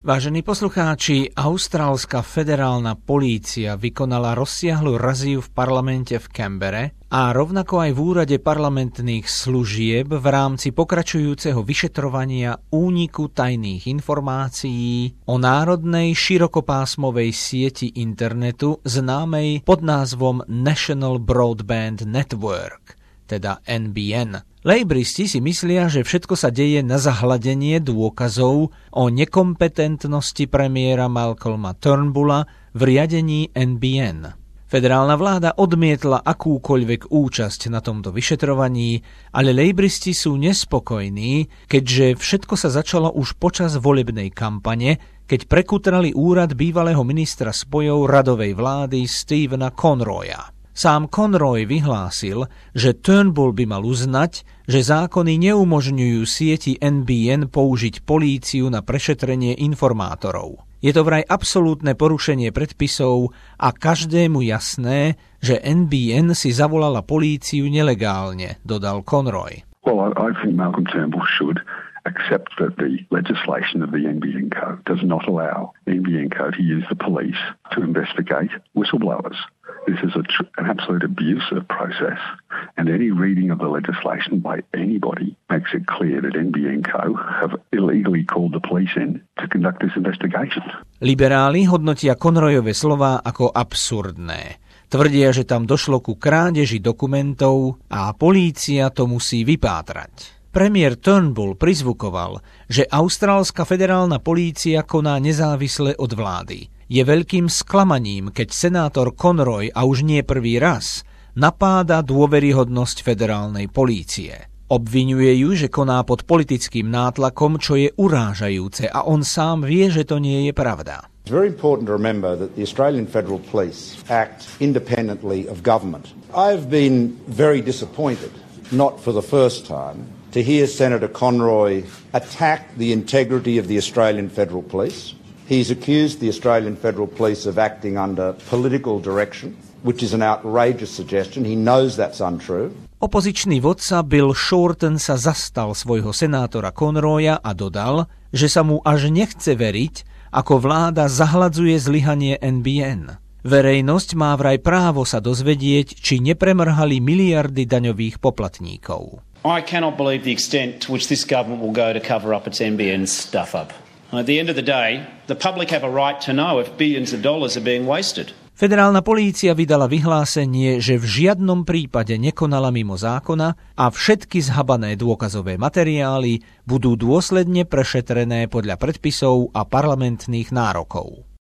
Vážení poslucháči, austrálska federálna polícia vykonala rozsiahlu raziu v parlamente v Canbere a rovnako aj v úrade parlamentných služieb v rámci pokračujúceho vyšetrovania úniku tajných informácií o národnej širokopásmovej sieti internetu známej pod názvom National Broadband Network, teda NBN. Lejbristi si myslia, že všetko sa deje na zahladenie dôkazov o nekompetentnosti premiéra Malcolma Turnbulla v riadení NBN. Federálna vláda odmietla akúkoľvek účasť na tomto vyšetrovaní, ale lejbristi sú nespokojní, keďže všetko sa začalo už počas volebnej kampane, keď prekutrali úrad bývalého ministra spojov radovej vlády Stephena Conroya. Sám Conroy vyhlásil, že Turnbull by mal uznať, že zákony neumožňujú sieti NBN použiť políciu na prešetrenie informátorov. Je to vraj absolútne porušenie predpisov a každému jasné, že NBN si zavolala políciu nelegálne, dodal Conroy. Well, I think Malcolm Turnbull should accept that the legislation of the NBN Code does not allow the NBN Code to use the police to investigate whistleblowers. This is an absolute abuse of process, and any reading of the legislation by anybody makes it clear that NBN Co. have illegally called the police in to conduct this investigation. Liberáli hodnotia Conroyove slová ako absurdné. Tvrdia, že tam došlo ku krádeži dokumentov a polícia to musí vypátrať. Premiér Turnbull prizvukoval, že austrálska federálna polícia koná nezávisle od vlády. Je veľkým sklamaním, keď senátor Conroy, a už nie prvý raz, napáda dôveryhodnosť federálnej polície. Obviňuje ju, že koná pod politickým nátlakom, čo je urážajúce, a on sám vie, že to nie je pravda. It's very important to remember that the Australian Federal Police act independently of government. I've been very disappointed, not for the first time, to hear Senator Conroy attack the integrity of the Australian Federal Police. He's accused the Australian Federal Police of acting under political direction, which is an outrageous suggestion. He knows that's untrue. Opozičný vodca Bill Shorten sa zastal svojho senátora Conroya a dodal, že sa mu až nechce veriť, ako vláda zahladzuje zlyhanie NBN. Verejnosť má vraj právo sa dozvedieť, či nepremrhali miliardy daňových poplatníkov. I cannot believe the extent to which this government will go to cover up its NBN stuff-up. At the end of the day, the public have a right to know if billions of dollars are being wasted. Federálna polícia vydala vyhlásenie, že v žiadnom prípade nekonala mimo zákona a všetky zhabané dôkazové materiály budú dôsledne prešetrené podľa predpisov a parlamentných nárokov.